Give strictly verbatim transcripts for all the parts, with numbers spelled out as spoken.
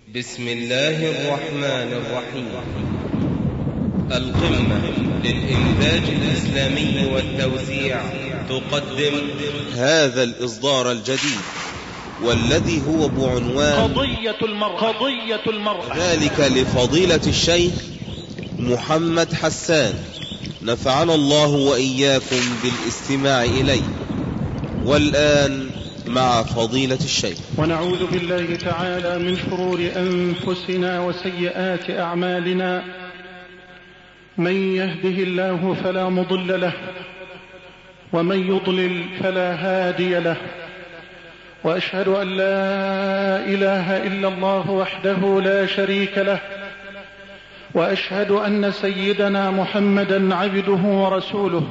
بسم الله الرحمن الرحيم. القمة للإنتاج الإسلامي والتوزيع تقدم هذا الإصدار الجديد والذي هو بعنوان قضية المرأة. قضية المرأة ذلك لفضيلة الشيخ محمد حسان، نفعنا الله وإياكم بالاستماع إليه. والآن مع فضيلة الشيخ. ونعوذ بالله تعالى من شرور أنفسنا وسيئات أعمالنا، من يهده الله فلا مضل له ومن يضلل فلا هادي له، وأشهد أن لا إله إلا الله وحده لا شريك له، وأشهد أن سيدنا محمدا عبده ورسوله.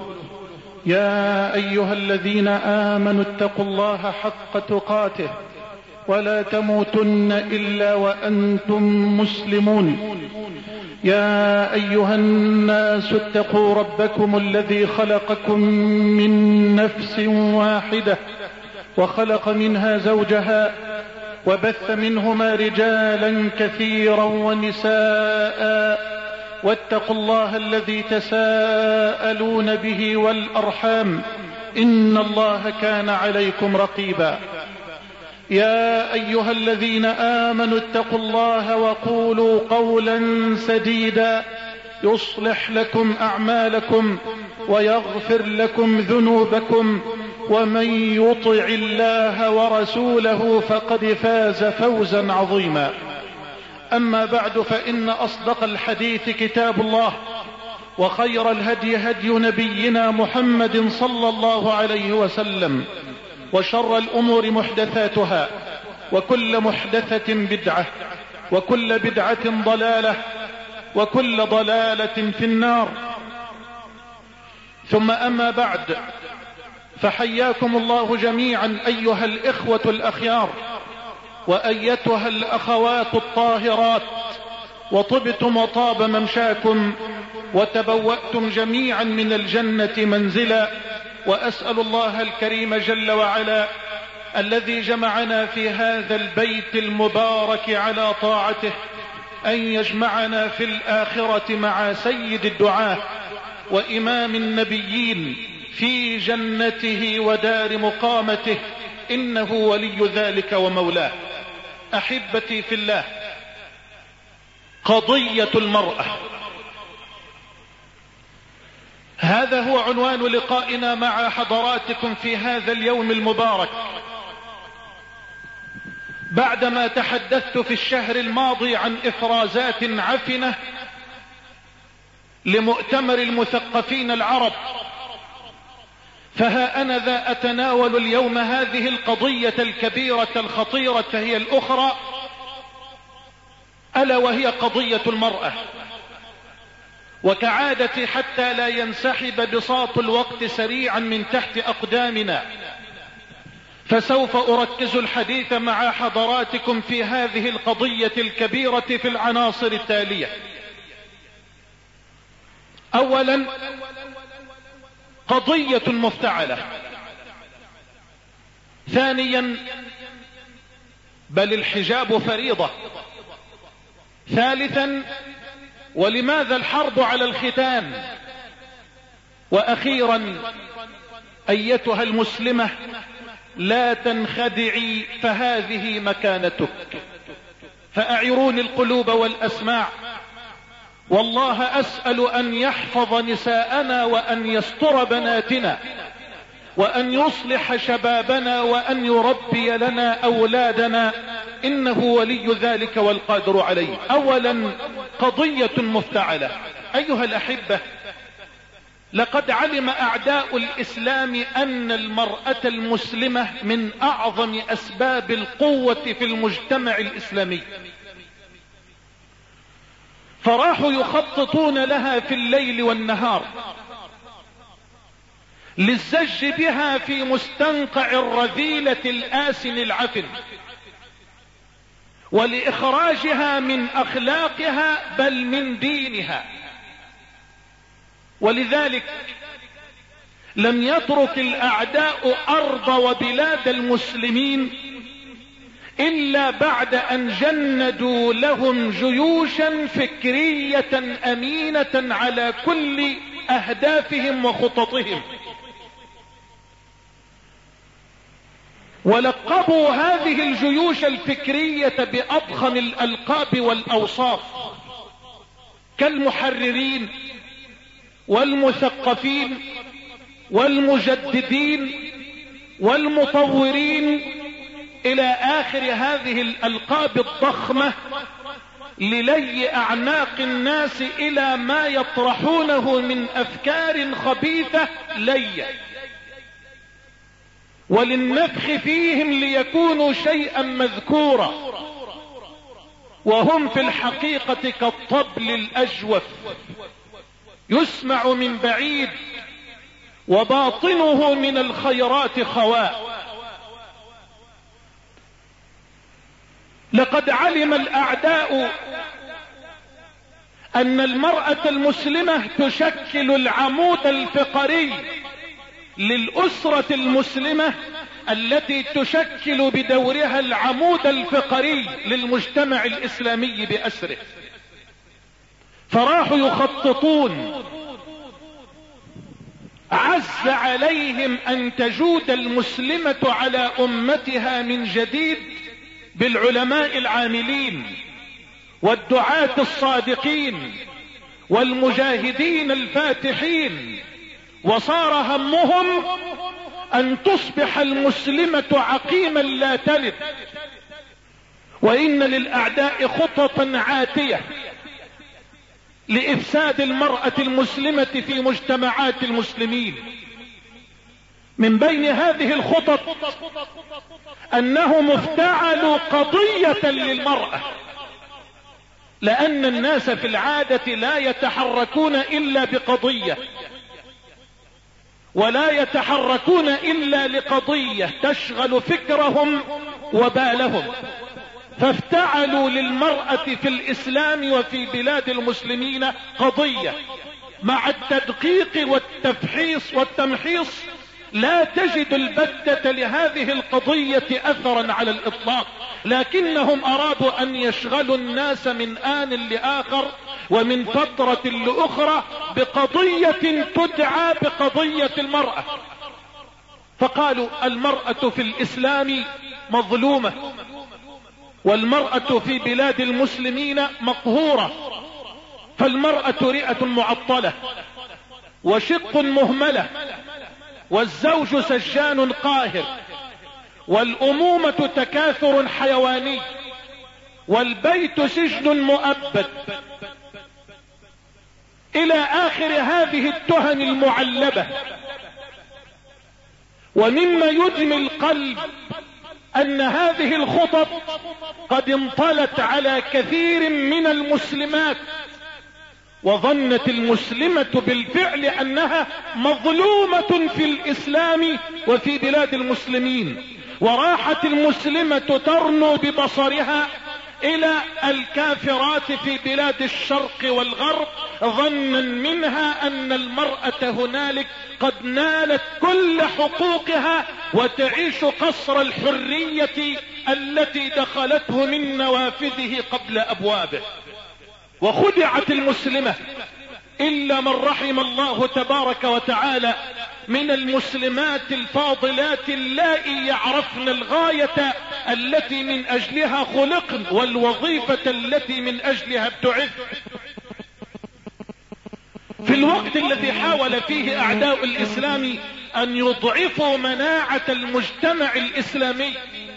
يا أيها الذين آمنوا اتقوا الله حق تقاته ولا تموتن إلا وأنتم مسلمون. يا أيها الناس اتقوا ربكم الذي خلقكم من نفس واحدة وخلق منها زوجها وبث منهما رجالا كثيرا ونساء، واتقوا الله الذي تساءلون به والأرحام، إن الله كان عليكم رقيبا. يا أيها الذين آمنوا اتقوا الله وقولوا قولا سديدا يصلح لكم أعمالكم ويغفر لكم ذنوبكم، ومن يطع الله ورسوله فقد فاز فوزا عظيما. أما بعد، فإن أصدق الحديث كتاب الله، وخير الهدي هدي نبينا محمد صلى الله عليه وسلم، وشر الأمور محدثاتها، وكل محدثة بدعة، وكل بدعة ضلالة، وكل ضلالة في النار. ثم أما بعد، فحياكم الله جميعا أيها الإخوة الأخيار وأيتها الأخوات الطاهرات، وطبتم وطاب ممشاكم وتبوأتم جميعا من الجنة منزلا. وأسأل الله الكريم جل وعلا الذي جمعنا في هذا البيت المبارك على طاعته أن يجمعنا في الآخرة مع سيد الدعاة وإمام النبيين في جنته ودار مقامته، إنه ولي ذلك ومولاه. أحبتي في الله، قضية المرأة، هذا هو عنوان لقائنا مع حضراتكم في هذا اليوم المبارك. بعدما تحدثت في الشهر الماضي عن إفرازات عفنة لمؤتمر المثقفين العرب، فها أنا ذا أتناول اليوم هذه القضية الكبيرة الخطيرة هي الأخرى، ألا وهي قضية المرأة. وكعادتي حتى لا ينسحب بساط الوقت سريعا من تحت أقدامنا، فسوف أركز الحديث مع حضراتكم في هذه القضية الكبيرة في العناصر التالية. أولا، قضية مفتعلة. ثانيا، بل الحجاب فريضة. ثالثا، ولماذا الحرب على الختان؟ وأخيرا، أيتها المسلمة لا تنخدعي فهذه مكانتك. فأعروني القلوب والأسماع، والله أسأل أن يحفظ نساءنا وأن يستر بناتنا وأن يصلح شبابنا وأن يربي لنا أولادنا، إنه ولي ذلك والقادر عليه. أولا، قضية مفتعلة. أيها الأحبة، لقد علم أعداء الإسلام أن المرأة المسلمة من أعظم أسباب القوة في المجتمع الإسلامي، فراحوا يخططون لها في الليل والنهار للزج بها في مستنقع الرذيلة الآسن العفن، ولإخراجها من أخلاقها بل من دينها. ولذلك لم يترك الأعداء أرض وبلاد المسلمين إلا بعد أن جندوا لهم جيوشا فكرية أمينة على كل أهدافهم وخططهم، ولقبوا هذه الجيوش الفكرية بأضخم الألقاب والأوصاف كالمحررين والمثقفين والمجددين والمطورين إلى آخر هذه الألقاب الضخمة للي أعناق الناس إلى ما يطرحونه من أفكار خبيثة لية، وللنفخ فيهم ليكونوا شيئا مذكورا، وهم في الحقيقة كالطبل الأجوف يسمع من بعيد وباطنه من الخيرات خواء. لقد علم الأعداء أن المرأة المسلمة تشكل العمود الفقري للأسرة المسلمة التي تشكل بدورها العمود الفقري للمجتمع الإسلامي بأسره، فراحوا يخططون. عز عليهم أن تجود المسلمة على أمتها من جديد بالعلماء العاملين والدعاة الصادقين والمجاهدين الفاتحين، وصار همهم أن تصبح المسلمة عقيما لا تلد. وإن للأعداء خططا عاتية لإفساد المرأة المسلمة في مجتمعات المسلمين. من بين هذه الخطط أنهم افتعلوا قضية للمرأة، لأن الناس في العادة لا يتحركون إلا بقضية، ولا يتحركون إلا لقضية تشغل فكرهم وبالهم، فافتعلوا للمرأة في الإسلام وفي بلاد المسلمين قضية. مع التدقيق والتفحيص والتمحيص لا تجد البتة لهذه القضية أثرا على الإطلاق، لكنهم أرادوا أن يشغلوا الناس من آن لآخر ومن فترة لأخرى بقضية تدعى بقضية المرأة. فقالوا المرأة في الإسلام مظلومة، والمرأة في بلاد المسلمين مقهورة، فالمرأة رئة معطلة وشق مهملة، والزوج سجان قاهر، والأمومة تكاثر حيواني، والبيت سجن مؤبد، إلى آخر هذه التهم المعلبة. ومما يدمي القلب أن هذه الخطط قد انطلت على كثير من المسلمات، وظنت المسلمة بالفعل أنها مظلومة في الإسلام وفي بلاد المسلمين، وراحت المسلمة ترنو ببصرها إلى الكافرات في بلاد الشرق والغرب، ظنا منها أن المرأة هنالك قد نالت كل حقوقها وتعيش قصر الحرية التي دخلته من نوافذه قبل أبوابه. وخدعت المسلمة إلا من رحم الله تبارك وتعالى من المسلمات الفاضلات اللائي يعرفن الغاية التي من أجلها خلقن والوظيفة التي من أجلها ابتعث. في الوقت الذي حاول فيه أعداء الإسلام أن يضعفوا مناعة المجتمع الإسلامي،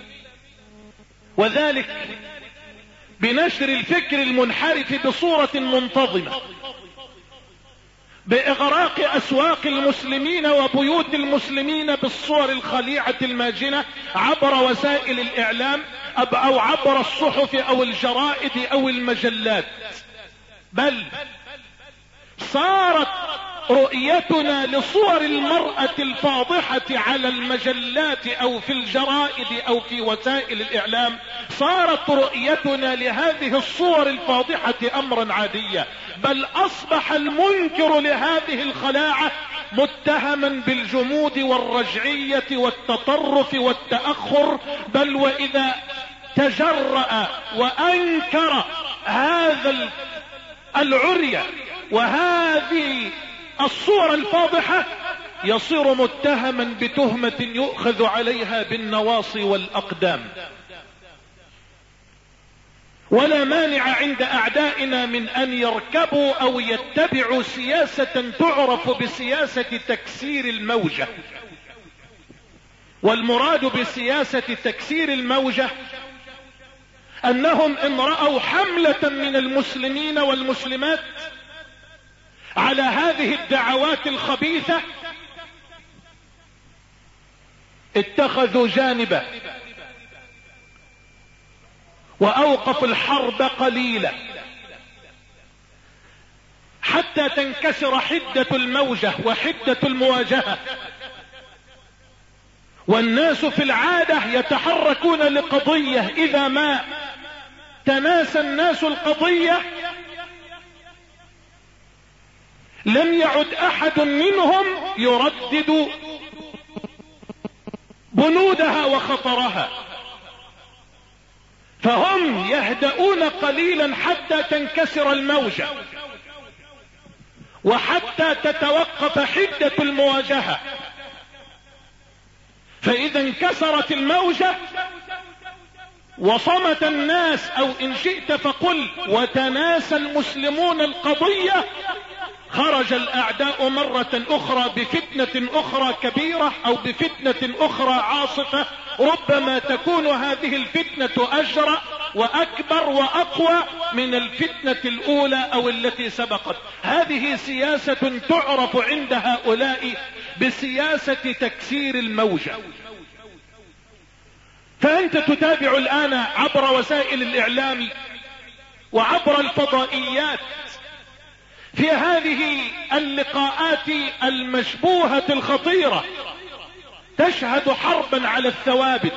وذلك بنشر الفكر المنحرف بصورة منتظمة، بإغراق أسواق المسلمين وبيوت المسلمين بالصور الخليعة الماجنة عبر وسائل الإعلام أو عبر الصحف أو الجرائد أو المجلات، بل صارت رؤيتنا لصور المرأة الفاضحة على المجلات أو في الجرائد أو في وسائل الإعلام، صارت رؤيتنا لهذه الصور الفاضحة أمرا عاديا، بل أصبح المنكر لهذه الخلاعة متهما بالجمود والرجعية والتطرف والتأخر، بل وإذا تجرأ وأنكر هذا العري وهذه الصورة الفاضحة يصير متهما بتهمة يؤخذ عليها بالنواصي والأقدام. ولا مانع عند أعدائنا من أن يركبوا أو يتبعوا سياسة تعرف بسياسة تكسير الموجة. والمراد بسياسة تكسير الموجة أنهم إن رأوا حملة من المسلمين والمسلمات على هذه الدعوات الخبيثة اتخذوا جانبا وأوقفوا الحرب قليلا حتى تنكسر حدة الموجة وحدة المواجهة. والناس في العادة يتحركون لقضية، إذا ما تناسى الناس القضية لم يعد أحد منهم يردد بنودها وخطرها، فهم يهدؤون قليلا حتى تنكسر الموجة وحتى تتوقف حدة المواجهة. فإذا انكسرت الموجة وصمت الناس، أو إن شئت فقل وتناسى المسلمون القضية، خرج الأعداء مرة أخرى بفتنة أخرى كبيرة أو بفتنة أخرى عاصفة، ربما تكون هذه الفتنة أجرأ وأكبر وأقوى من الفتنة الأولى أو التي سبقت. هذه سياسة تعرف عند هؤلاء بسياسة تكسير الموجة. فأنت تتابع الآن عبر وسائل الإعلام وعبر الفضائيات في هذه اللقاءات المشبوهة الخطيرة تشهد حربا على الثوابت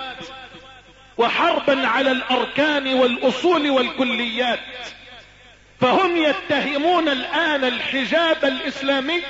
وحربا على الأركان والأصول والكليات. فهم يتهمون الآن الحجاب الإسلامي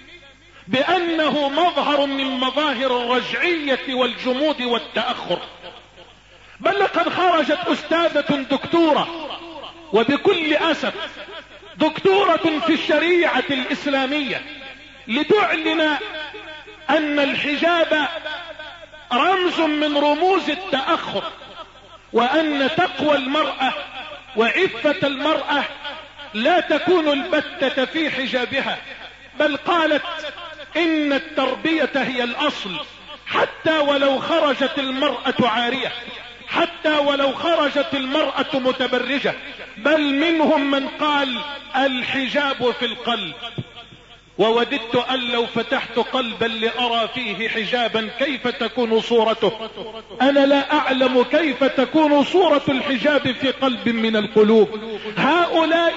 بأنه مظهر من مظاهر الرجعية والجمود والتأخر. بل لقد خرجت أستاذة دكتورة، وبكل أسف دكتورة في الشريعة الإسلامية، لتعلن أن الحجاب رمز من رموز التأخر، وأن تقوى المرأة وعفة المرأة لا تكون البتة في حجابها. بل قالت إن التربية هي الأصل، حتى ولو خرجت المرأة عارية، حتى ولو خرجت المرأة متبرجة. بل منهم من قال الحجاب في القلب، ووددت أن لو فتحت قلبا لأرى فيه حجابا كيف تكون صورته. أنا لا أعلم كيف تكون صورة الحجاب في قلب من القلوب. هؤلاء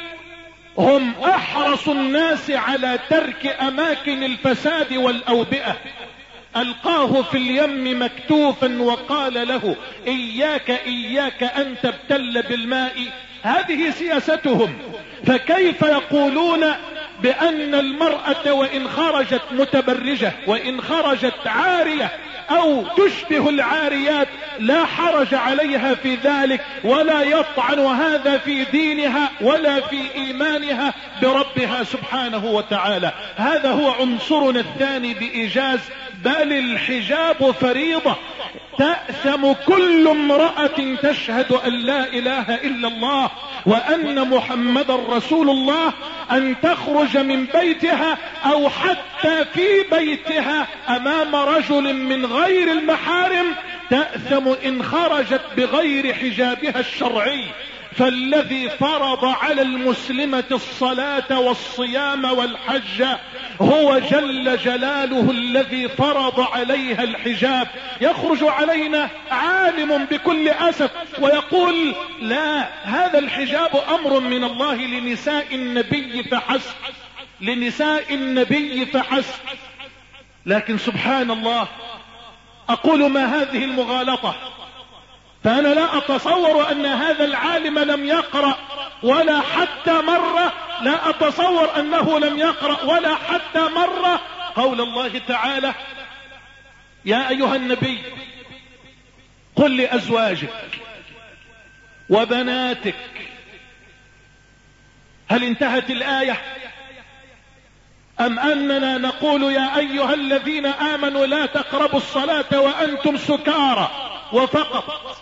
هم أحرص الناس على ترك أماكن الفساد والأوبئة. ألقاه في اليم مكتوفا وقال له إياك إياك أن تبتل بالماء. هذه سياستهم. فكيف يقولون بأن المرأة وإن خرجت متبرجة وإن خرجت عارية أو تشبه العاريات لا حرج عليها في ذلك، ولا يطعن هذا في دينها ولا في إيمانها بربها سبحانه وتعالى؟ هذا هو عنصرنا الثاني بإيجاز. بل الحجاب فريضة، تأثم كل امرأة تشهد أن لا إله إلا الله وأن محمد رسول الله أن تخرج من بيتها أو حتى في بيتها أمام رجل من غير المحارم، تأثم إن خرجت بغير حجابها الشرعي. فالذي فرض على المسلمة الصلاة والصيام والحج هو جل جلاله الذي فرض عليها الحجاب. يخرج علينا عالم بكل أسف ويقول لا، هذا الحجاب أمر من الله لنساء النبي فحسب، لنساء النبي فحسب. لكن سبحان الله، أقول ما هذه المغالطة؟ فأنا لا أتصور أن هذا العالم لم يقرأ ولا حتى مرة، لا أتصور أنه لم يقرأ ولا حتى مرة قول الله تعالى: يا أيها النبي قل لأزواجك وبناتك. هل انتهت الآية أم أننا نقول يا أيها الذين آمنوا لا تقربوا الصلاة وأنتم سكارى وفقط؟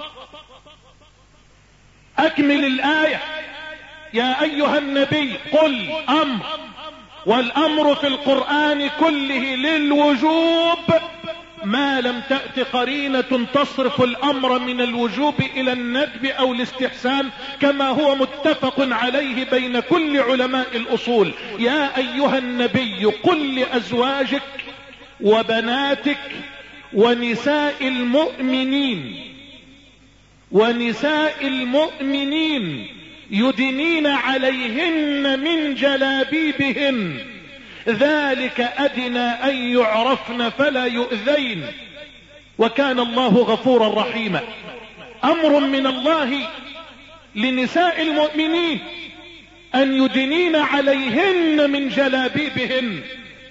أكمل الآية. يا أيها النبي قل أمر، والأمر في القرآن كله للوجوب ما لم تأت قرينة تصرف الأمر من الوجوب إلى الندب أو الاستحسان، كما هو متفق عليه بين كل علماء الأصول. يا أيها النبي قل لأزواجك وبناتك ونساء المؤمنين ونساء المؤمنين يدنين عليهن من جلابيبهن ذلك أدنى أن يعرفن فلا يؤذين وكان الله غفورا رحيما. أمر من الله لنساء المؤمنين أن يدنين عليهن من جلابيبهن.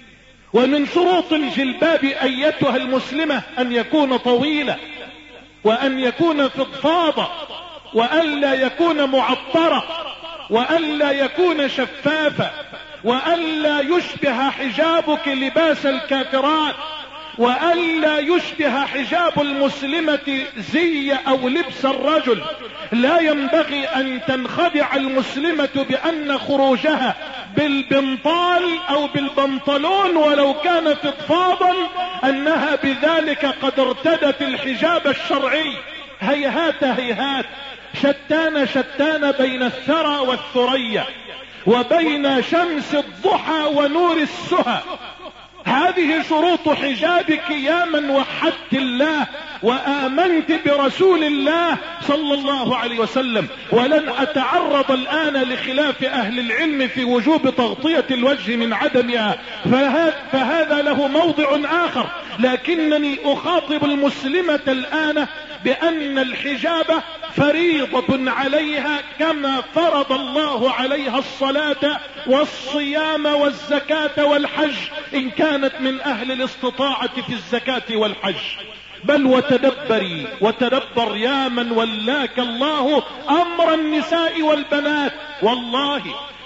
ومن شروط الجلباب أيتها المسلمة أن يكون طويلا، وأن يكون فضفاضا، وأن لا يكون معطرا، وأن لا يكون شفافا، وأن لا يشبه حجابك لباس الكافرات، وأن لا يشبه حجاب المسلمة زي أو لبس الرجل. لا ينبغي أن تنخدع المسلمة بأن خروجها بالبنطال أو بالبنطلون ولو كان فضفاضا أنها بذلك قد ارتدت الحجاب الشرعي. هيهات هيهات، شتان شتان بين الثرى والثريا، وبين شمس الضحى ونور السهى. هذه شروط حجابك يا من وحدت الله وآمنت برسول الله صلى الله عليه وسلم. ولن أتعرض الآن لخلاف أهل العلم في وجوب تغطية الوجه من عدمها، فهذا له موضع آخر، لكنني أخاطب المسلمة الآن بأن الحجاب فريضة عليها كما فرض الله عليها الصلاة والصيام والزكاة والحج إن كانت من أهل الاستطاعة في الزكاة والحج. بل وتدبري وتدبر يا من ولاك الله أمر النساء والبنات، والله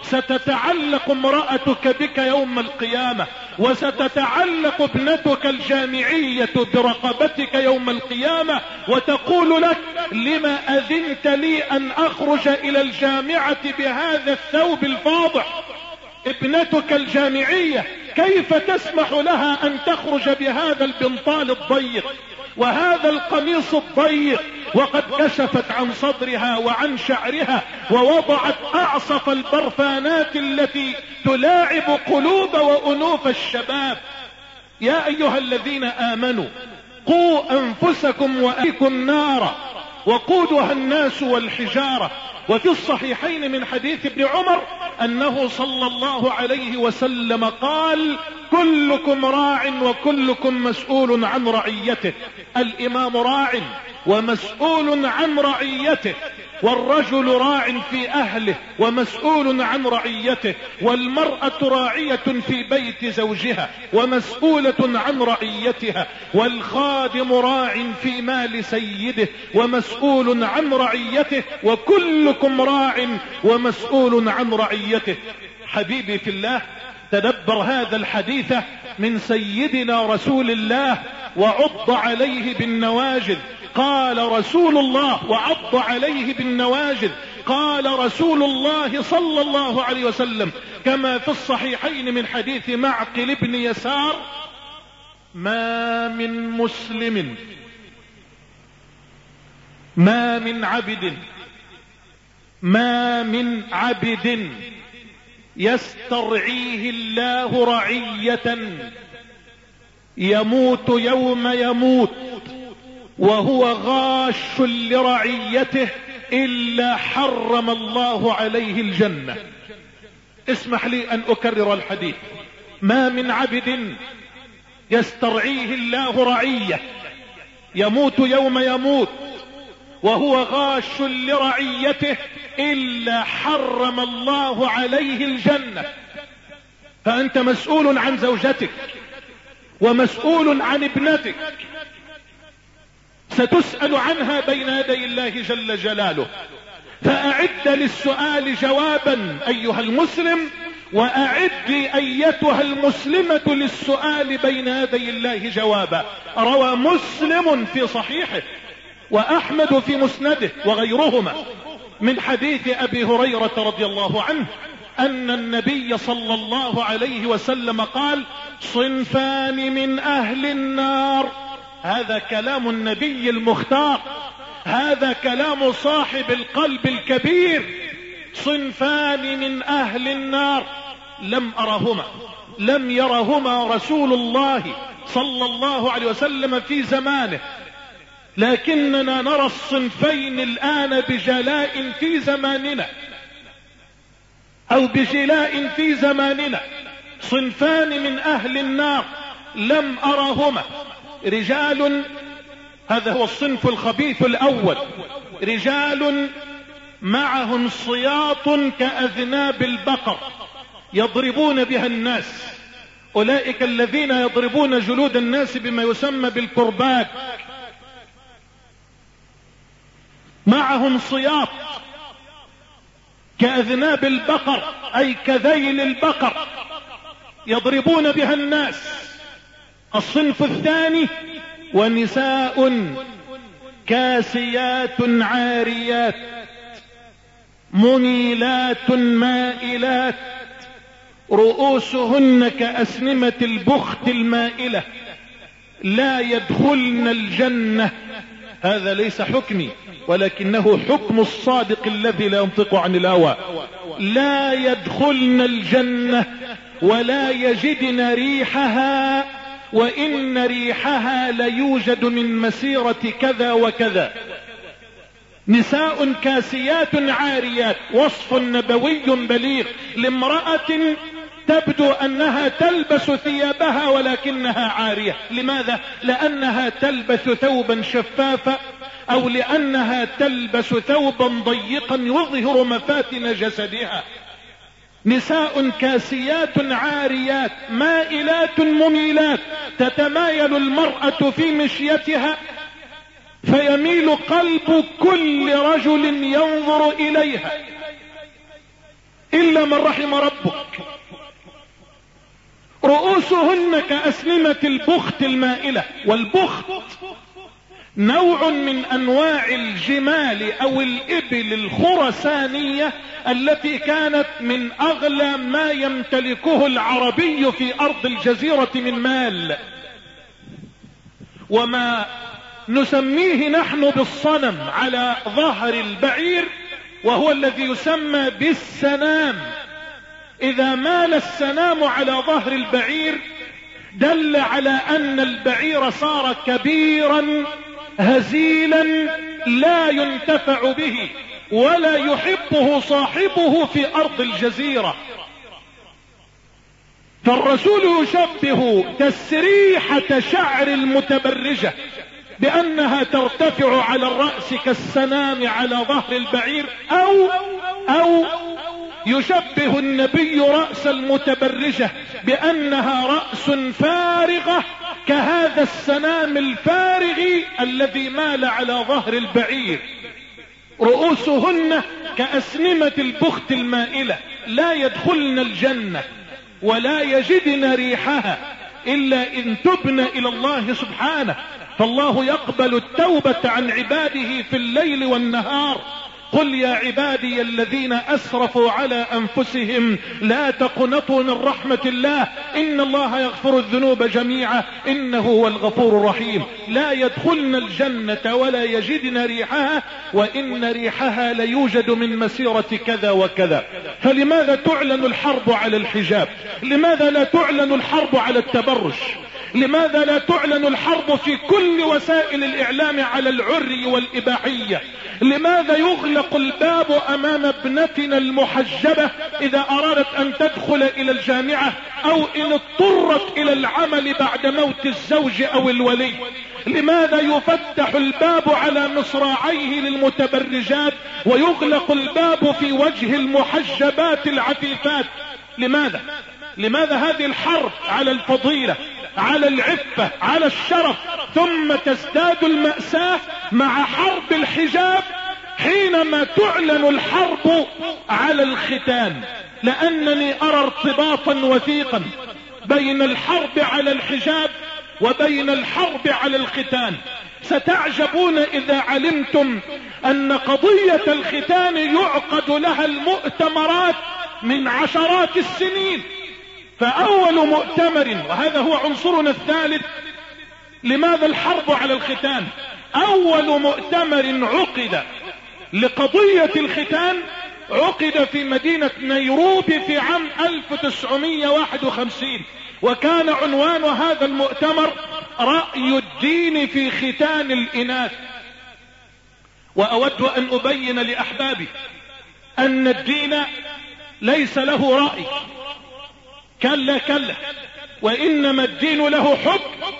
ستتعلق امرأتك بك يوم القيامة، وستتعلق ابنتك الجامعية برقبتك يوم القيامة، وتقول لك لما أذنت لي أن أخرج إلى الجامعة بهذا الثوب الفاضح؟ ابنتك الجامعية كيف تسمح لها أن تخرج بهذا البنطال الضيق وهذا القميص الضيق وقد كشفت عن صدرها وعن شعرها ووضعت أعصف البرفانات التي تلاعب قلوب وأنوف الشباب؟ يا أيها الذين آمنوا قوا أنفسكم وأهليكم نارا وقودها الناس والحجارة. وفي الصحيحين من حديث ابن عمر أنه صلى الله عليه وسلم قال كلكم راع وكلكم مسؤول عن رعيته. الإمام راع ومسؤول عن رعيته، والرجل راع في أهله ومسؤول عن رعيته، والمرأة راعية في بيت زوجها ومسؤولة عن رعيتها، والخادم راع في مال سيده ومسؤول عن رعيته، وكلكم راع ومسؤول عن رعيته. حبيبي في الله، تدبر هذا الحديث من سيدنا رسول الله وعض عليه بالنواجذ. قال رسول الله وعض عليه بالنواجذ قال رسول الله صلى الله عليه وسلم كما في الصحيحين من حديث معقل بن يسار: ما من مسلم ما من عبد ما من عبد يسترعيه الله رعية يموت يوم يموت وهو غاش لرعيته إلا حرم الله عليه الجنة. اسمح لي أن أكرر الحديث: ما من عبد يسترعيه الله رعية يموت يوم يموت وهو غاش لرعيته إلا حرم الله عليه الجنة. فأنت مسؤول عن زوجتك ومسؤول عن ابنتك، ستسأل عنها بين يدي الله جل جلاله. فأعد للسؤال جوابا أيها المسلم، وأعد أيتها المسلمة للسؤال بين يدي الله جوابا. روى مسلم في صحيحه وأحمد في مسنده وغيرهما من حديث أبي هريرة رضي الله عنه أن النبي صلى الله عليه وسلم قال: صنفان من أهل النار. هذا كلام النبي المختار، هذا كلام صاحب القلب الكبير. صنفان من أهل النار لم أرهما، لم يرهما رسول الله صلى الله عليه وسلم في زمانه، لكننا نرى الصنفين الآن بجلاء في زماننا، أو بجلاء في زماننا. صنفان من أهل النار لم أرهما: رجال، هذا هو الصنف الخبيث الأول، رجال معهم صياط كأذناب البقر يضربون بها الناس، أولئك الذين يضربون جلود الناس بما يسمى بالكرباج. معهم صياط كأذناب البقر أي كذيل البقر يضربون بها الناس. الصنف الثاني: ونساء كاسيات عاريات منيلات مائلات رؤوسهن كأسنمة البخت المائلة لا يدخلن الجنة. هذا ليس حكمي ولكنه حكم الصادق الذي لا ينطق عن الهوى. لا يدخلن الجنة ولا يجدن ريحها، وإن ريحها ليوجد من مسيرة كذا وكذا. نساء كاسيات عاريات، وصف نبوي بليغ لامرأة تبدو أنها تلبس ثيابها ولكنها عارية. لماذا؟ لأنها تلبس ثوبا شفافا، أو لأنها تلبس ثوبا ضيقا يظهر مفاتن جسدها. نساء كاسيات عاريات مائلات مميلات، تتمايل المرأة في مشيتها فيميل قلب كل رجل ينظر إليها إلا من رحم ربك. رؤوسهن كأسنمة البخت المائلة، والبخت نوع من أنواع الجمال أو الإبل الخرسانية التي كانت من أغلى ما يمتلكه العربي في أرض الجزيرة من مال. وما نسميه نحن بالصنم على ظهر البعير وهو الذي يسمى بالسنام، إذا مال السنام على ظهر البعير دل على أن البعير صار كبيرا هزيلا لا ينتفع به ولا يحبه صاحبه في أرض الجزيرة. فالرسول يشبه تسريحة شعر المتبرجة بأنها ترتفع على الرأس كالسنام على ظهر البعير، أو أو يشبه النبي رأس المتبرجة بأنها رأس فارغة كهذا السنام الفارغ الذي مال على ظهر البعير. رؤوسهن كأسنمة البخت المائلة لا يدخلن الجنة ولا يجدن ريحها إلا إن تبن إلى الله سبحانه، فالله يقبل التوبة عن عباده في الليل والنهار. قل يا عبادي الذين أسرفوا على أنفسهم لا تقنطوا من رحمة الله إن الله يغفر الذنوب جميعا إنه هو الغفور الرحيم. لا يدخلن الجنة ولا يجدن ريحها وإن ريحها ليوجد من مسيرة كذا وكذا. فلماذا تعلن الحرب على الحجاب؟ لماذا لا تعلن الحرب على التبرج؟ لماذا لا تعلن الحرب في كل وسائل الإعلام على العري والإباحية؟ لماذا يغلق الباب أمام ابنتنا المحجبة إذا أرادت أن تدخل إلى الجامعة أو إن اضطرت إلى العمل بعد موت الزوج أو الولي؟ لماذا يفتح الباب على مصراعيه للمتبرجات ويغلق الباب في وجه المحجبات العفيفات؟ لماذا؟ لماذا هذه الحرب على الفضيلة، على العفة، على الشرف، ثم تزداد المأساة مع حرب الحجاب حينما تعلن الحرب على الختان، لأنني أرى ارتباطا وثيقا بين الحرب على الحجاب وبين الحرب على الختان. ستعجبون إذا علمتم أن قضية الختان يعقد لها المؤتمرات من عشرات السنين. فأول مؤتمر، وهذا هو عنصرنا الثالث، لماذا الحرب على الختان؟ أول مؤتمر عقد لقضية الختان عقد في مدينة نيروبي في عام ألف وتسعمائة وواحد وخمسين، وكان عنوان هذا المؤتمر رأي الدين في ختان الإناث. وأود أن أبين لأحبابي أن الدين ليس له رأي، كلا كلا، وإنما الدين له حكم،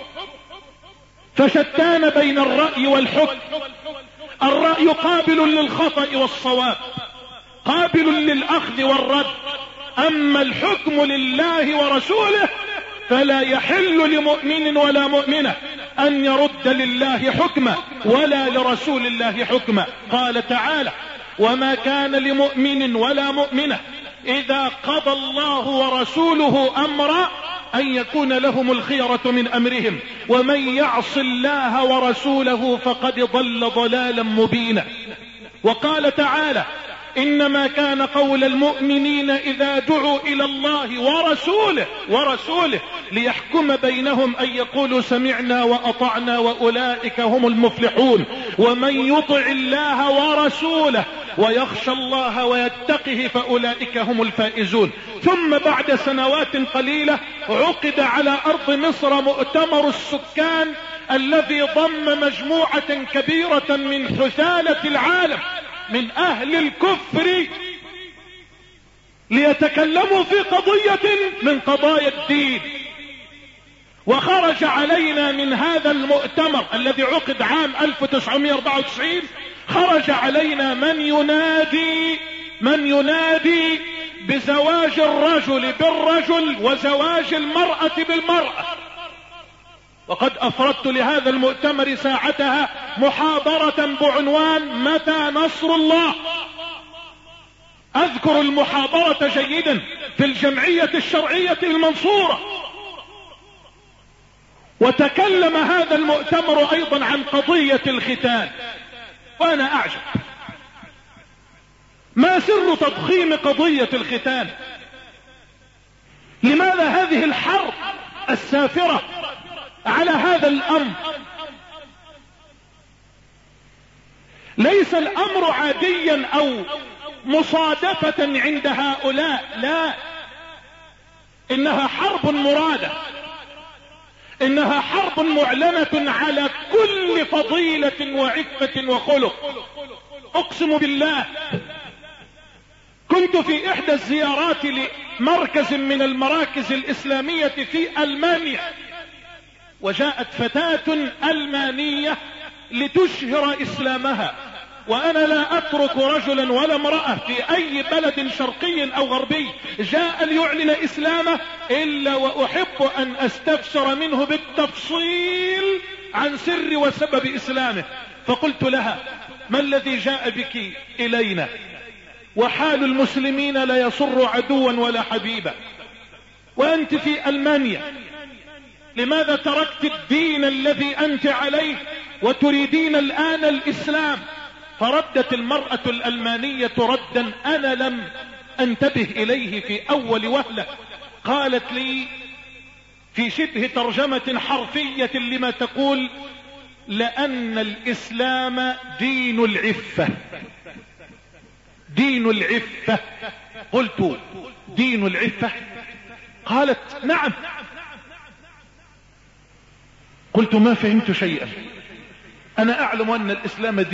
فشتان بين الرأي والحكم. الرأي قابل للخطأ والصواب، قابل للأخذ والرد، أما الحكم لله ورسوله فلا يحل لمؤمن ولا مؤمنة أن يرد لله حكمه ولا لرسول الله حكمه. قال تعالى: وما كان لمؤمن ولا مؤمنة إذا قضى الله ورسوله أمرا أن يكون لهم الخيرة من أمرهم ومن يعص الله ورسوله فقد ضل ضلالا مبينا. وقال تعالى: إنما كان قول المؤمنين إذا دعوا إلى الله ورسوله ورسوله ليحكم بينهم أن يقولوا سمعنا وأطعنا وأولئك هم المفلحون. ومن يطع الله ورسوله ويخشى الله ويتقه فأولئك هم الفائزون. ثم بعد سنوات قليلة عقد على أرض مصر مؤتمر السكان الذي ضم مجموعة كبيرة من حثالة العالم من أهل الكفر ليتكلموا في قضية من قضايا الدين. وخرج علينا من هذا المؤتمر الذي عقد عام ألف وتسعمائة وأربعة وتسعين خرج علينا من ينادي من ينادي بزواج الرجل بالرجل وزواج المرأة بالمرأة. وقد أفردت لهذا المؤتمر ساعتها محاضرة بعنوان متى نصر الله. أذكر المحاضرة جيدا في الجمعية الشرعية المنصورة. وتكلم هذا المؤتمر أيضا عن قضية الختان. وأنا أعجب ما سر تضخيم قضية الختان؟ لماذا هذه الحرب السافرة على هذا الأمر؟ ليس الأمر عاديا أو مصادفة عند هؤلاء، لا، إنها حرب مرادة، إنها حرب معلنة على كل فضيلة وعفة وخلق. أقسم بالله كنت في إحدى الزيارات لمركز من المراكز الإسلامية في ألمانيا، وجاءت فتاة ألمانية لتشهر إسلامها، وأنا لا أترك رجلا ولا امرأة في أي بلد شرقي أو غربي جاء ليعلن إسلامه إلا وأحب أن أستفسر منه بالتفصيل عن سر وسبب إسلامه. فقلت لها: ما الذي جاء بك إلينا وحال المسلمين لا يسر عدوا ولا حبيبا، وأنت في ألمانيا، لماذا تركت الدين الذي أنت عليه وتريدين الآن الإسلام؟ فردت المرأة الألمانية ردا أنا لم أنتبه إليه في أول وهلة. قالت لي في شبه ترجمة حرفية لما تقول: لأن الإسلام دين العفة. دين العفة. قلت: دين العفة؟ قالت: نعم. قلت: ما فهمت شيئا، أنا أعلم أن الإسلام